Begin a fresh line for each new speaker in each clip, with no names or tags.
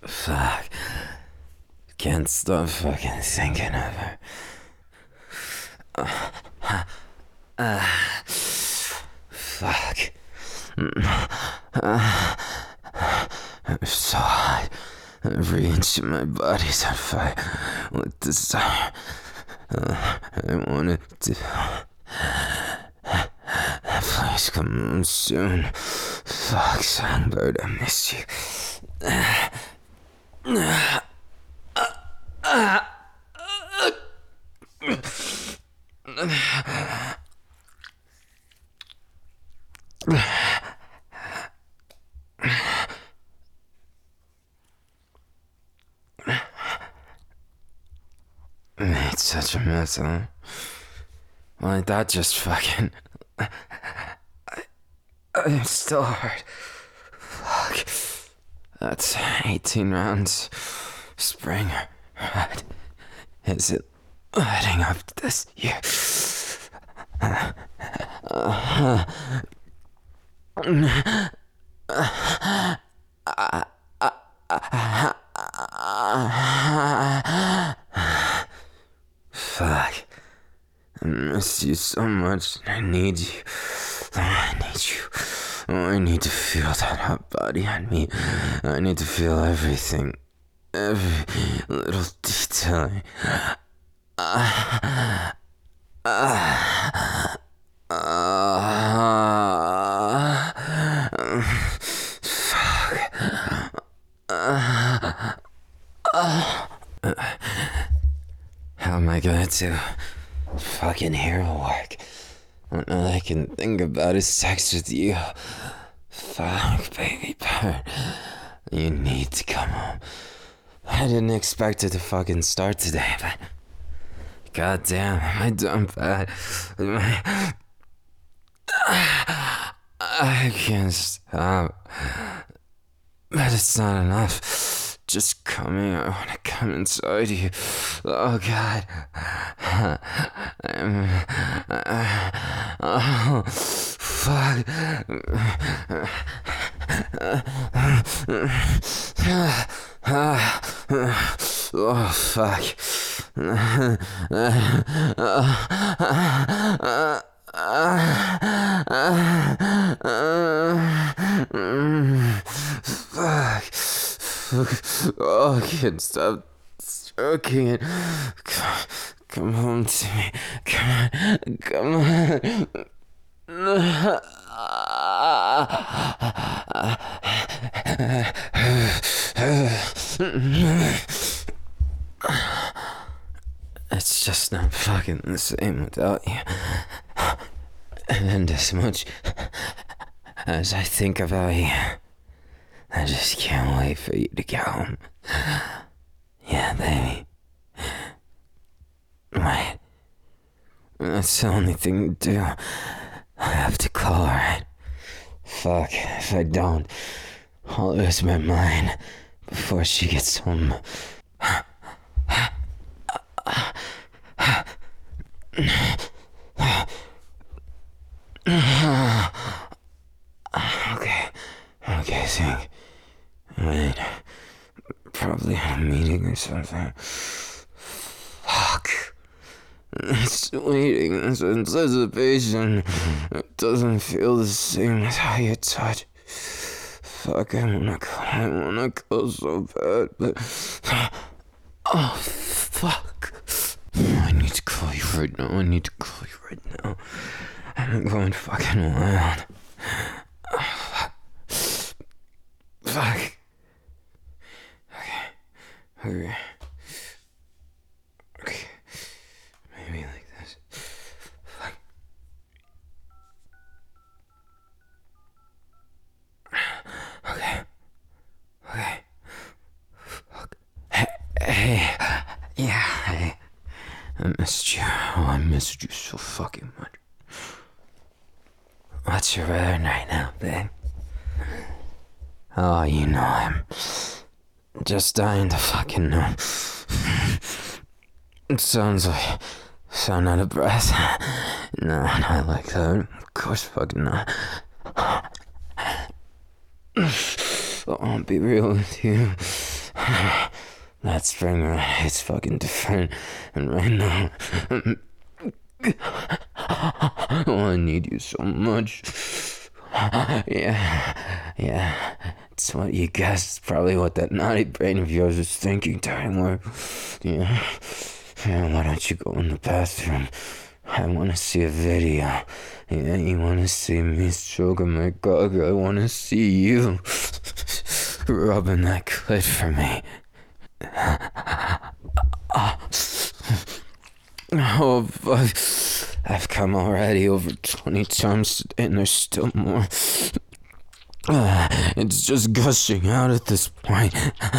Fuck. Can't stop fucking thinking of her. Fuck. I'm so hot. Every inch of my body's on fire with desire. I wanted to. Please come on soon. Fuck, Songbird, I miss you. Made such a mess, huh? Why, that just fucking. I'm still hurt. Fuck. That's 18 rounds. Spring, right? Is it heading up this year? Fuck. I miss you so much. I need you. I need you. I need to feel that hot body on me. I need to feel everything. Every little detail. How am I gonna do fucking hero work? All I can think about is sex with you. Fuck, baby bird. You need to come home. I didn't expect it to fucking start today, but goddamn, am I done bad? I can't stop. But it's not enough. Just coming, I wanna come inside you. Oh god. Oh, fuck. Oh, fuck. Fuck. Oh, I can't stop stroking it. Come home to me. Come on. Come on. It's just not fucking the same without you. And as much as I think about you, I just can't wait for you to get home. Yeah, baby. Wait. That's the only thing to do. I have to call her, right? Fuck, if I don't, I'll lose my mind before she gets home. Okay, think. Wait, probably at a meeting or something. Fuck. It's waiting, it's anticipation. It doesn't feel the same as how you touch. Fuck, I wanna go so bad, but... Oh, fuck. I need to call you right now. I'm going fucking wild. Fuck. Okay. Maybe like this. Fuck. Okay. Fuck. Hey. Yeah, hey. I missed you. Oh, I missed you so fucking much. What's your wearing right now, babe? Oh, you know I'm just dying to fucking know. It sounds out of breath. No, not like that. Of course fucking not. I'll be real with you. That spring ride is fucking different. And right now, oh, I need you so much. Yeah. It's what you guessed. It's probably what that naughty brain of yours was thinking during work. Yeah. Why don't you go in the bathroom? I want to see a video. Yeah, you want to see me stroking my cock. I want to see you rubbing that clit for me. Oh, fuck. I've come already over 20 times today and there's still more. It's just gushing out at this point.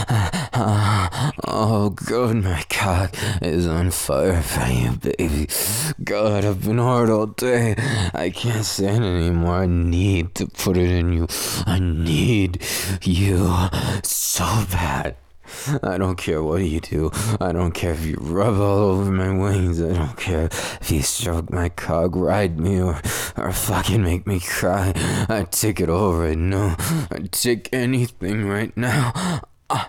Oh, God, my cock is on fire for you, baby. God, I've been hard all day. I can't stand it anymore. I need to put it in you. I need you so bad. I don't care what you do. I don't care if you rub all over my wings. I don't care if you stroke my cock, ride me, or fucking make me cry. I'd take it all right now. I'd take anything right now.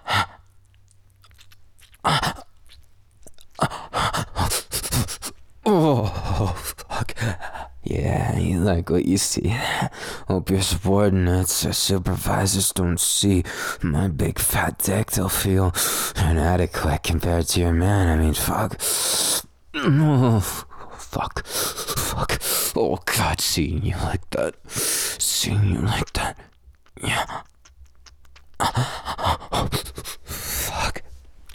Oh, fuck. Yeah, you like what you see. Hope your subordinates or supervisors don't see my big fat dick. They'll feel inadequate compared to your man. I mean, fuck. Oh, fuck. Oh, God, seeing you like that. Yeah. Fuck.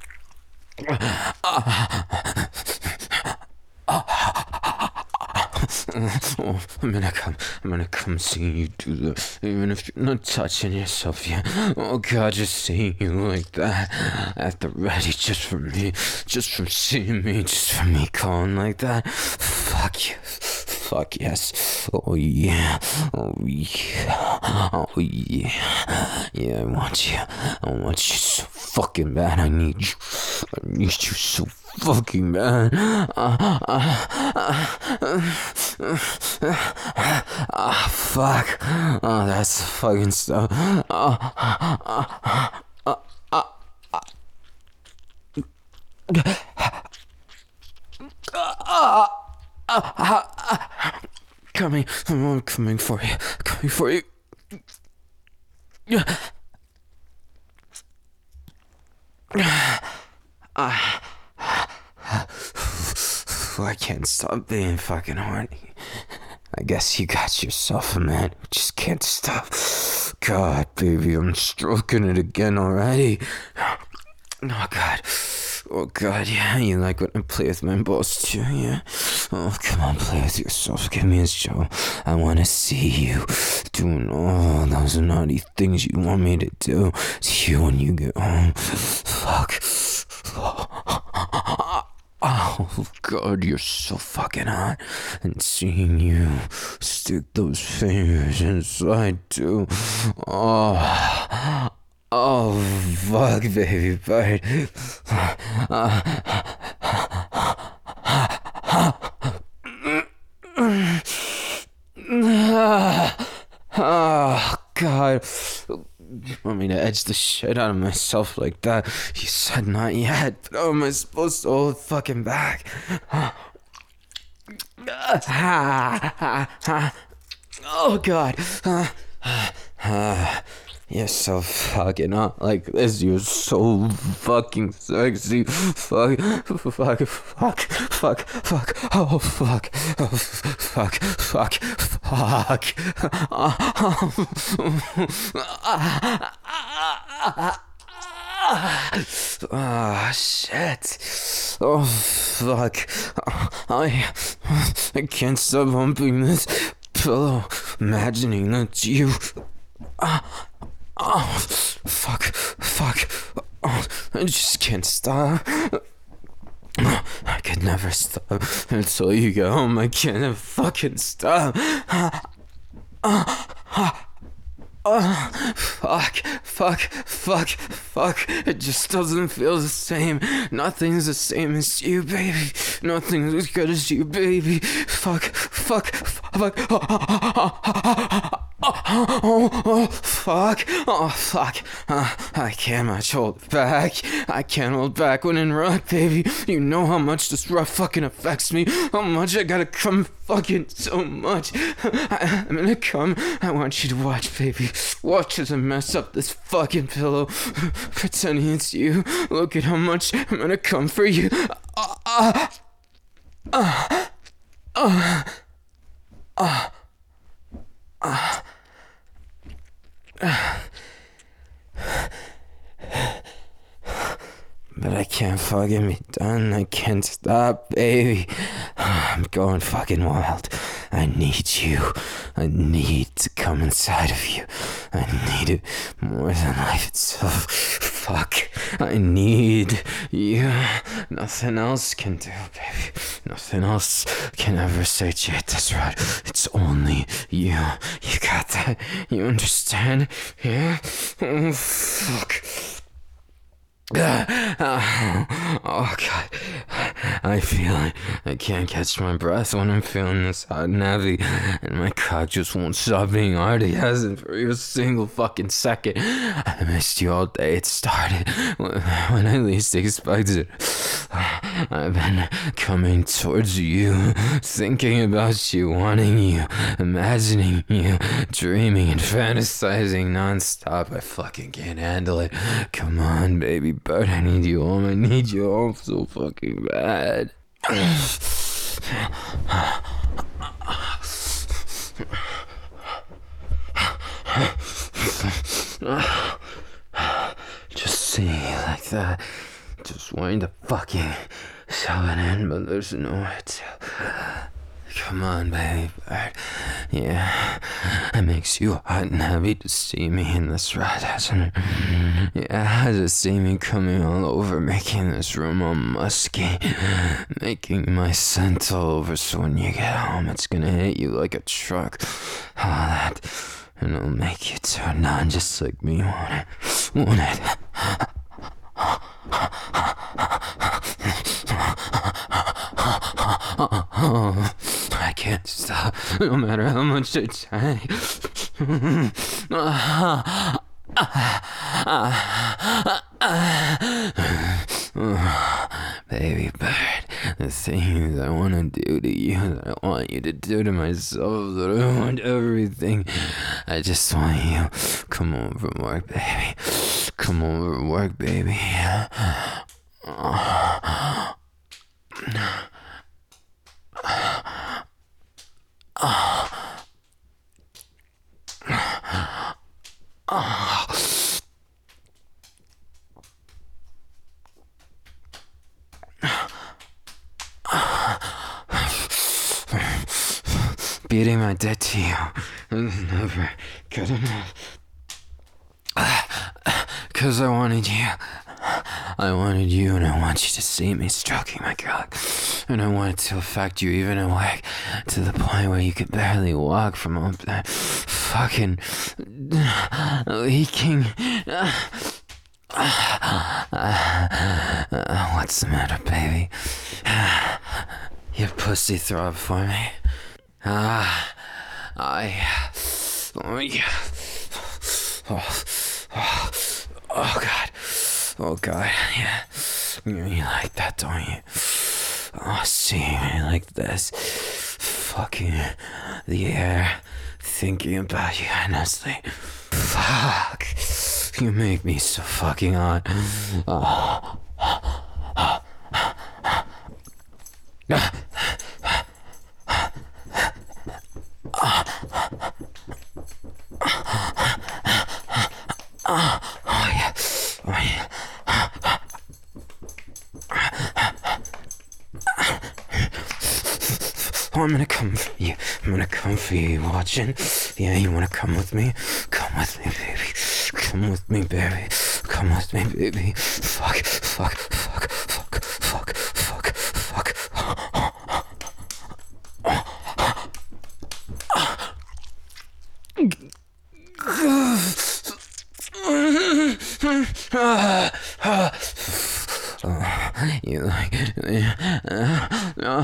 Oh, I'm gonna come seeing you do the, even if you're not touching yourself yet. Oh, God, just seeing you like that at the ready, just for me, just from seeing me, just for me calling like that. Fuck you. Fuck yes. Oh yeah. Yeah, I want you so fucking bad. I need you so fucking bad. Fuck. Oh, that's fucking stuff. I'm coming for you. I can't stop being fucking horny. I guess you got yourself a man who just can't stop. God, baby, I'm stroking it again already. Oh, God, yeah, you like when I play with my balls too, yeah? Oh, come on, play with yourself, give me a show. I want to see you doing all those naughty things you want me to do to you when you get home. Fuck. Oh, God, you're so fucking hot. And seeing you stick those fingers inside, too. Oh, fuck, baby bird. Oh, God. You want me to edge the shit out of myself like that? You said not yet, but how am I supposed to hold fucking back? Oh, God. You're so fucking hot like this. You're so fucking sexy. Fuck. Oh, fuck. Ah, shit. Oh, fuck. I can't stop humping this pillow, imagining that you. Oh, fuck. Oh, I just can't stop. I could never stop until you get home. I can't fucking stop. Fuck. It just doesn't feel the same. Nothing's the same as you, baby. Nothing's as good as you, baby. Fuck. Oh, fuck. Oh, fuck. I can't much hold back. I can't hold back when in rock, baby. You know how much this rock fucking affects me. How much I gotta come fucking so much. I'm gonna come. I want you to watch, baby. Watch as I mess up this fucking pillow. Pretending it's you. Look at how much I'm gonna come for you. But I can't fucking be done. I can't stop, baby. I'm going fucking wild. I need you. I need to come inside of you. I need it more than life itself. Fuck. I need you. Nothing else can do, baby. Nothing else can ever satiate this rod. It's only you. You got that? You understand? Yeah? Oh, fuck. Oh god, I feel it. I can't catch my breath when I'm feeling this hot and heavy, and my cock just won't stop being hard. It hasn't for a single fucking second. I missed you all day. It started when I least expected. I've been coming towards you, thinking about you, wanting you, imagining you, dreaming and fantasizing nonstop. I fucking can't handle it. Come on, baby bird, I need you home. I need you home so fucking bad. Just seeing you like that, just wanting to fucking shove it in, but there's nowhere to. Come on, baby bird. Yeah, it makes you hot and heavy to see me in this ride, doesn't it? Yeah, to see me coming all over, making this room all musky, making my scent all over, so when you get home, it's gonna hit you like a truck. All that, and it'll make you turn on just like me, won't it? Won't it? I can't stop, no matter how much I try. Baby bird, the things I want to do to you, that I want you to do to myself, that I want everything. I just want you. Come home from work, baby. Come home from work, baby. Beating my debt to you is never good enough. 'Cause I wanted you. I wanted you, and I want you to see me stroking my cock. And I want it to affect you even at work, to the point where you could barely walk from up there fucking leaking. What's the matter, baby? Your pussy throb for me. Oh yeah. God. Oh god, yeah. You like that, don't you? Oh, seeing me like this, fucking the air, thinking about you endlessly. Fuck, you make me so fucking hot. Oh, I'm gonna come for you. I'm gonna come for you. Watching? Yeah, you wanna come with me? Come with me, baby. Come with me, baby. Come with me, baby. Fuck. You like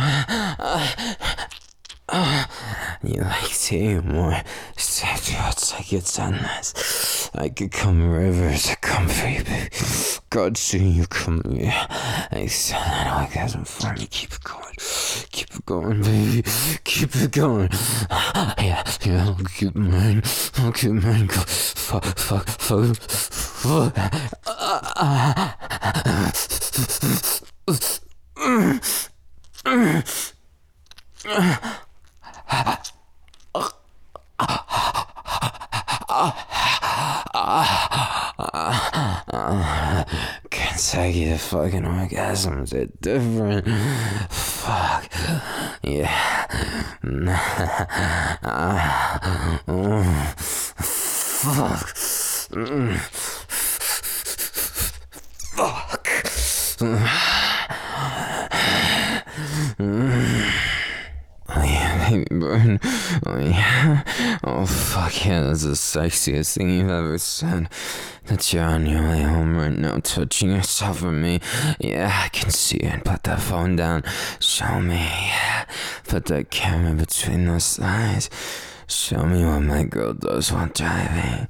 you like seeing more sexual like it's endless. I could come rivers to come for you, baby. God, see you come here. I said that orgasm for me. Keep it going. Keep it going, baby. Keep it going. Yeah, I'll keep mine. I'll keep mine. Go. Fuck. Consecutive fucking orgasms are different. Fuck. Yeah. Fuck. Fuck. Oh yeah, baby burn. Oh yeah. Oh fuck yeah, that's the sexiest thing you've ever said. That you're on your way home right now, touching yourself with me. Yeah, I can see it. Put that phone down. Show me. Yeah. Put that camera between those thighs. Show me what my girl does while driving.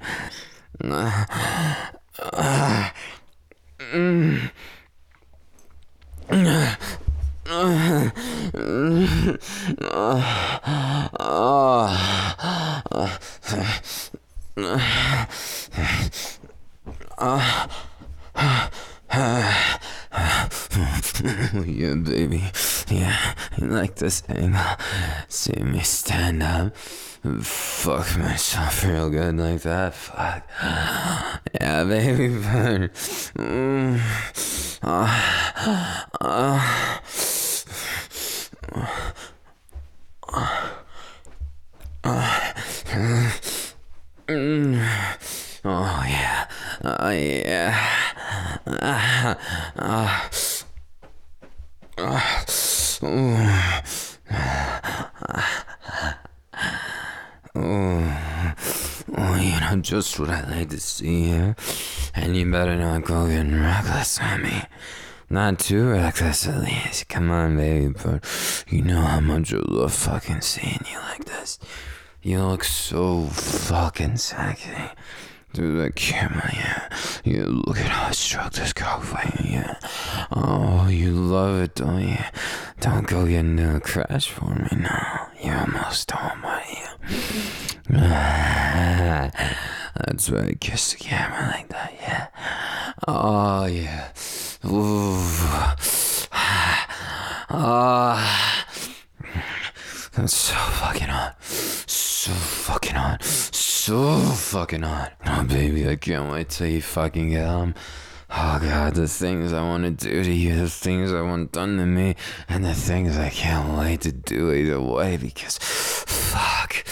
Yeah, baby. Yeah, you like this angle? See me stand up, fuck myself real good like that. Fuck. Yeah, baby, burn. Oh yeah. Oh yeah. Oh, you know just what I like to see here. And you better not go getting reckless on me. Not too reckless, at least. Come on, baby, but you know how much I love fucking seeing you like this. You look so fucking sexy. Through the camera, yeah. You look at how I stroke this cock for you, yeah. Oh, you love it, don't you? Don't go get into a crash for me now. You're almost home, are you? That's right, kiss the camera like that, yeah. Oh, yeah. Ooh. That's so fucking hot. So fucking hot. So fucking hot. Oh, baby, I can't wait till you fucking get home. Oh, God, the things I want to do to you, the things I want done to me, and the things I can't wait to do either way because, fuck.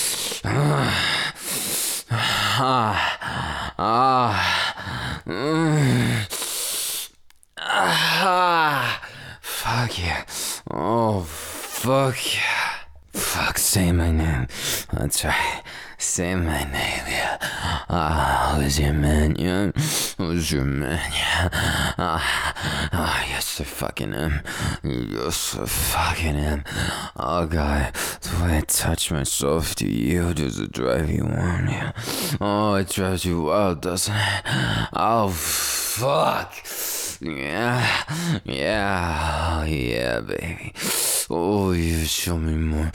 Fuck yeah. Oh, fuck yeah. Fuck, say my name. That's right. Say my name, yeah. Who's your man, yeah? Who's your man, yeah? Yes, I fucking am. Yes, I fucking am. Oh, God. The way I touch myself to you, does it drive you on, yeah? Oh, it drives you wild, doesn't it? Oh, fuck. Yeah. Oh, yeah, baby. Oh, yeah, show me more,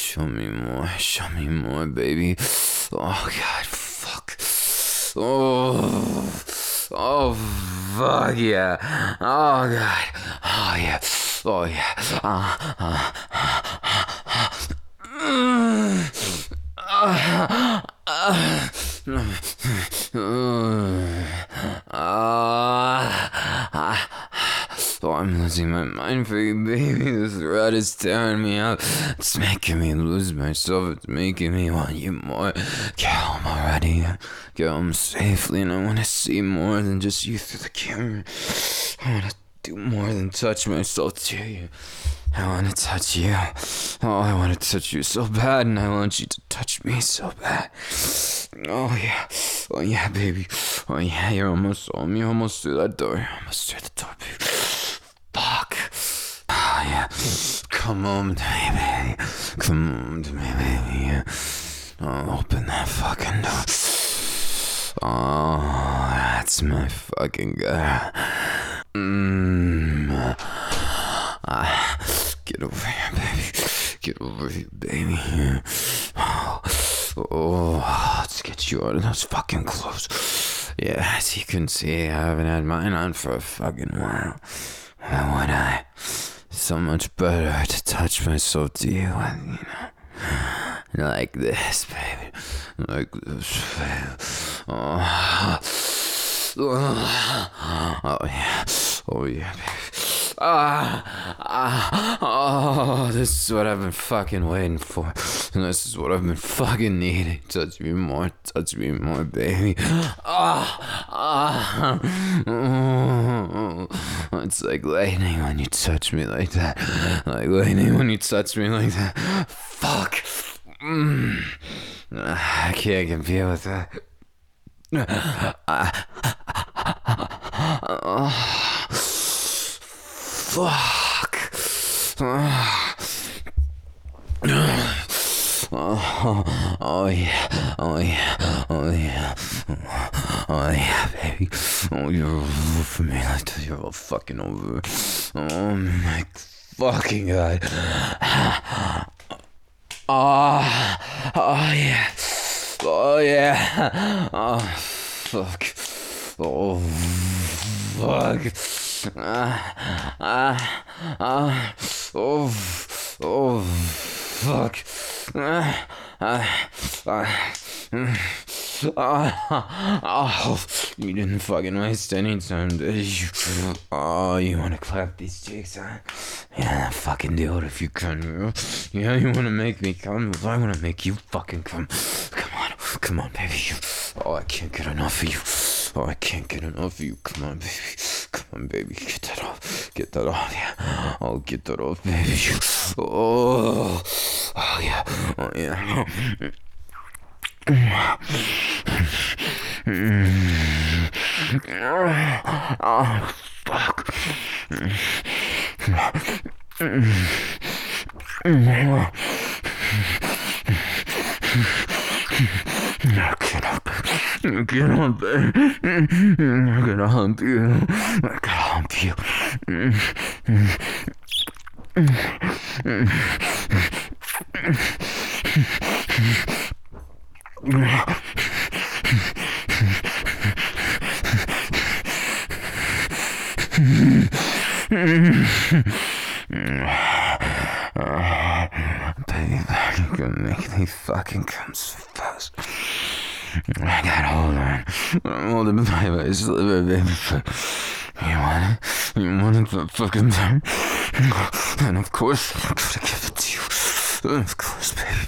baby. Oh, God, fuck. Oh, fuck, yeah. Oh, God. Oh, yeah. Oh, I'm losing my mind for you, baby. This rut is tearing me up. It's making me lose myself. It's making me want you more. Get home already. Get home safely, and I want to see more than just you through the camera. I want to do more than touch myself to you. I want to touch you. Oh, I want to touch you so bad, and I want you to touch me so bad. Oh, yeah. Oh, yeah, baby. Oh, yeah, you're almost home. You're almost through that door. You're almost through the door, baby. Fuck. Oh, yeah. Come home to me, baby. Come home to me, baby. Yeah. Open that fucking door. Oh, that's my fucking girl. Get over here, baby. Get over here, baby. Oh, let's get you out of those fucking clothes. Yeah, as you can see, I haven't had mine on for a fucking while. Why would I? So much better to touch myself to you, like this, baby. Like this, baby. Oh, yeah. Oh, yeah, baby. Oh, this is what I've been fucking waiting for. And this is what I've been fucking needing. Touch me more, baby. It's like lightning when you touch me like that. Like lightning when you touch me like that. Fuck. I can't compete with that. Fuck. Oh yeah, oh yeah, oh yeah, oh yeah, baby. Oh, you're over for me like that. You're all fucking over. Oh my fucking god. Oh yeah, oh yeah. Oh fuck. Oh fuck. Oh fuck. Oh, you didn't fucking waste any time, did you? Oh, you wanna clap these cheeks, huh? Yeah, fucking do it if you can, girl. Yeah, you wanna make me come? Well, I wanna make you fucking come. Come on, baby. Oh, I can't get enough of you. Oh, I can't get enough of you. Come on, baby. Come on, baby. Get that off. Get that off, yeah. Oh, get that off, baby. Oh, oh yeah. Oh, yeah. Oh, fuck. Get up, baby. I'm gonna hump you. I'm gonna hump you. Baby, you're gonna make me fucking come so fast. I got hold on. I'm holding by my sliver, baby. You want it? You want it that fucking time? And of course, I'm gonna give it to you. And of course, baby.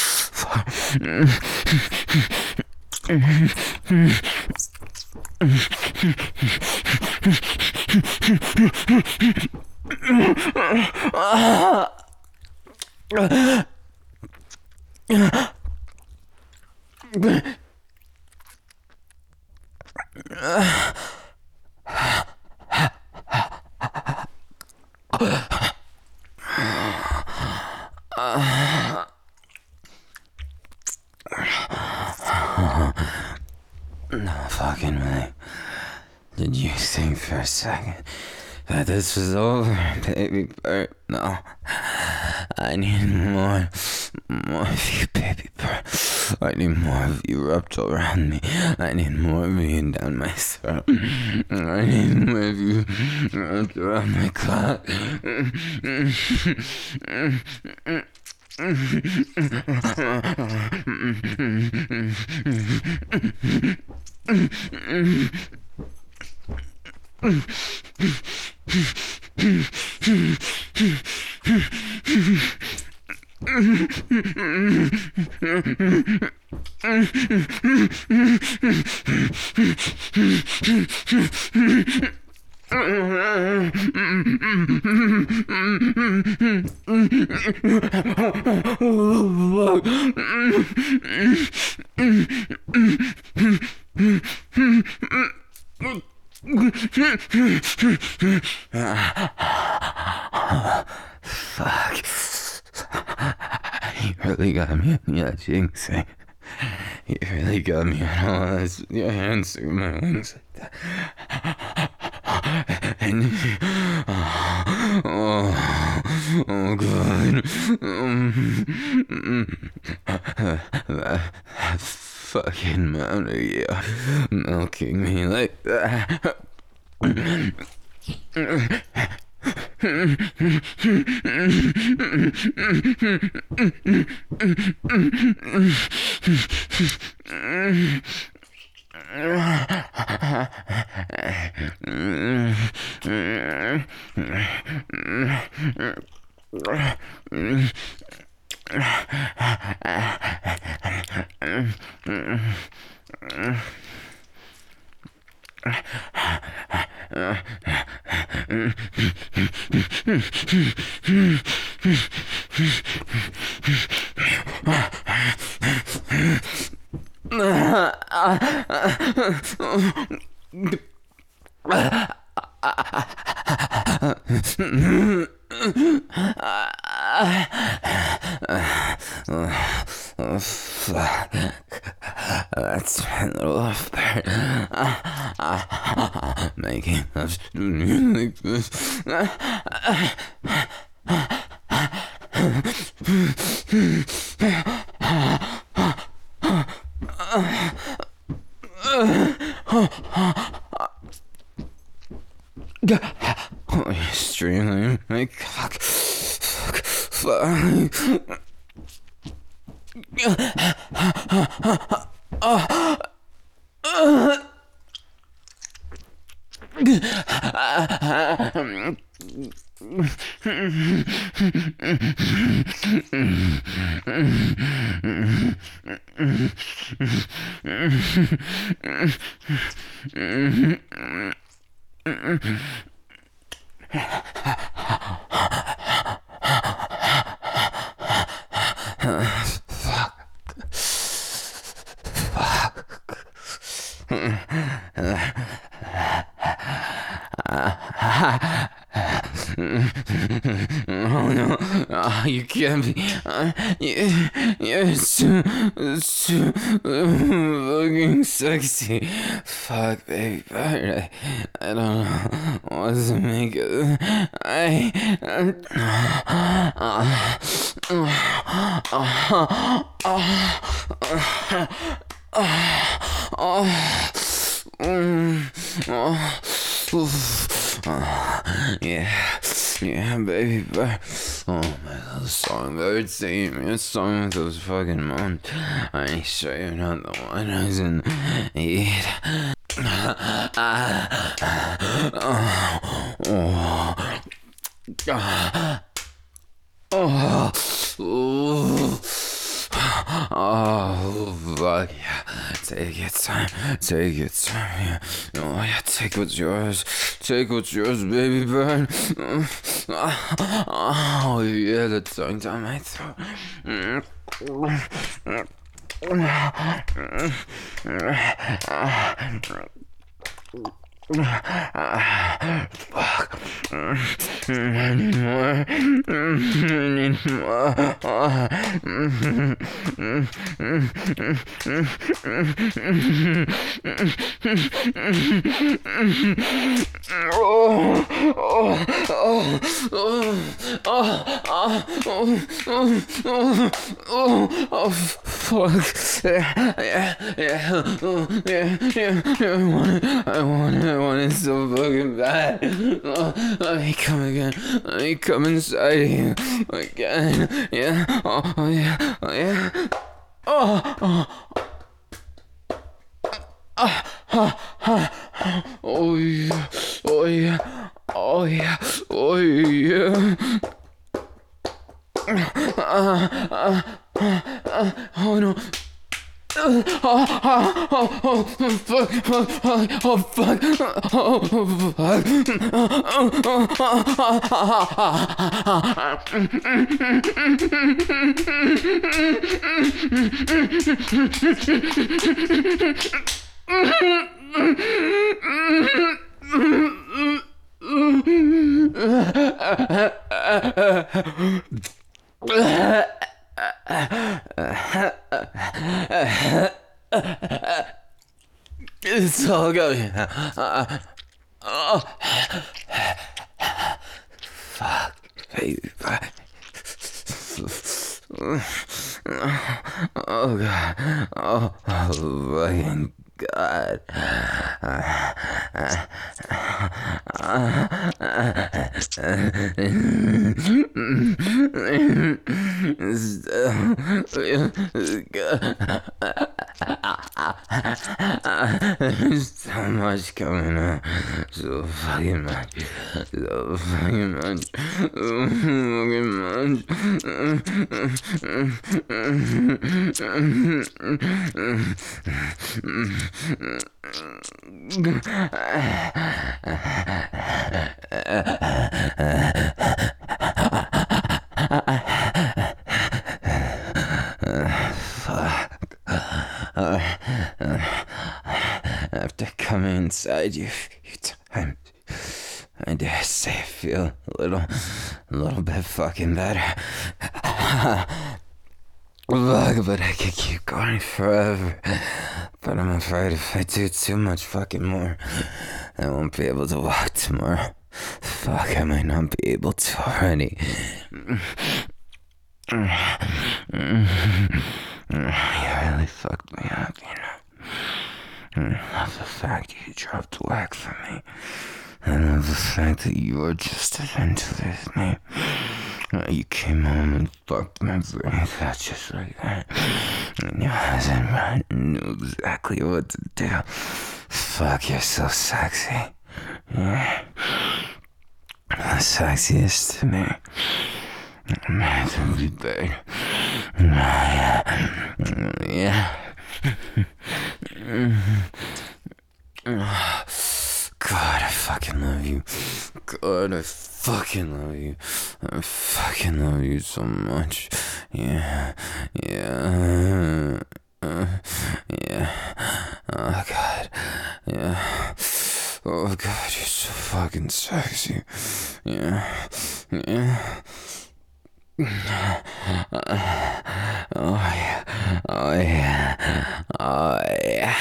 No fucking way. Did you think for a second that this was over, baby bird? No. I need more of you, baby bird. I need more of you wrapped around me. I need more of you down my throat. I need more of you wrapped around my clock. Fuck. You really got me on that jinxing. You really got me on all this with your hands through my wings like that. And oh god. That fucking amount of you milking me like that. Oh, fuck. That's my little off part. Making love to me like this. Oh, you're streaming my cock. Fuck. Oh no, you can't be. You're too fucking sexy. Fuck, baby, but I don't know what to make of it. Yeah, baby, but oh my little songbird singing me a song with those fucking moans. I ain't sure you're not the one who's in need. Oh, fuck yeah. Take your time. Yeah. Oh, yeah, take what's yours. Baby bird. Oh, yeah, the tongue down my throat. Fuck. I need more. Oh, fuck. Yeah. I want it so fucking bad. Let me come again. Let me come inside you again. Yeah. Oh yeah. Oh yeah. Oh no. It's all good. Fuck, baby. Oh god. Oh fucking god. There's so much coming up. So fucking much. So fucking much. So fucking much. After coming inside you a few times, I dare say I feel a little bit fucking better. Fuck, but I could keep going forever. But I'm afraid if I do too much fucking more, I won't be able to walk tomorrow. Fuck, I might not be able to already. You really fucked me up, you know. I love the fact you dropped whack for me. I love the fact that you were just as into this me. You came home and fucked my brains out just like that. And your husband knew exactly what to do. Fuck, you're so sexy. Yeah. The sexiest to me. Man, to be bad. Yeah. God, I fucking love you. God, I fucking love you. I fucking love you so much. Yeah. Yeah. Yeah. Oh, God. Yeah. Oh, God, you're so fucking sexy. Yeah. Yeah. Oh yeah, oh yeah, oh yeah.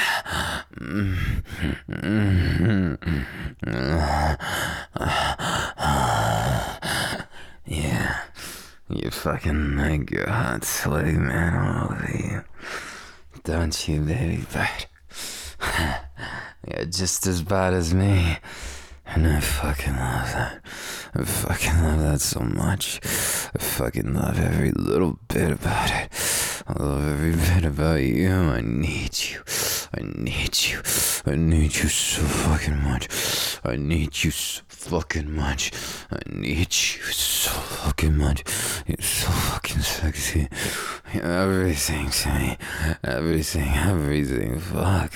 Yeah, you fucking like your hot sweaty man all over you, don't you, baby bird? You're just as bad as me. And I fucking love that. I fucking love that so much. I fucking love every little bit about it. I love every bit about you. I need you. I need you. I need you so fucking much. I need you so fucking much. I need you so fucking much. You're so fucking sexy. You're everything to me. Everything, everything. Fuck.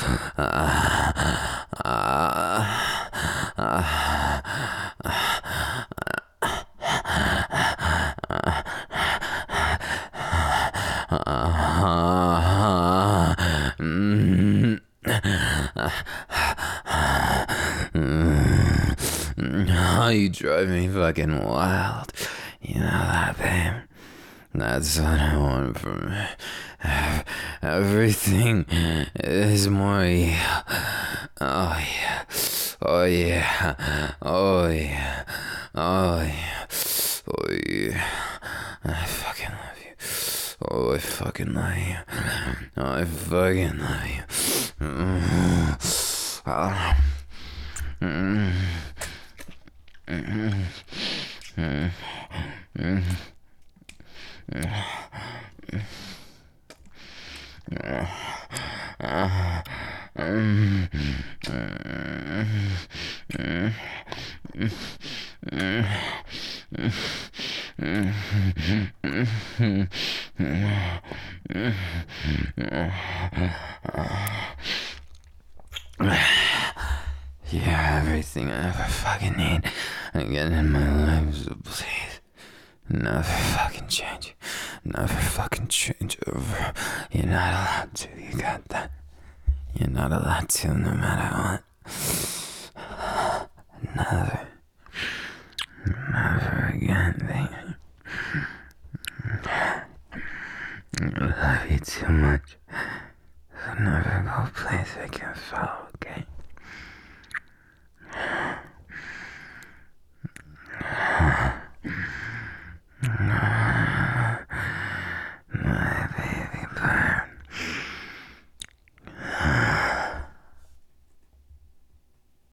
Oh, you drive me fucking wild. You know that, babe? That's what I want from it. Everything is more you. Oh yeah. Oh yeah. Oh yeah. Oh yeah. Oh yeah. I fucking love you. Oh, I fucking love you. Oh, I fucking love you. You're everything I ever fucking need again in my life, so please, never fucking change. Never fucking change over. You're not allowed to, you got that? You're not allowed to, no matter what. Never. Never again, baby. Fuck.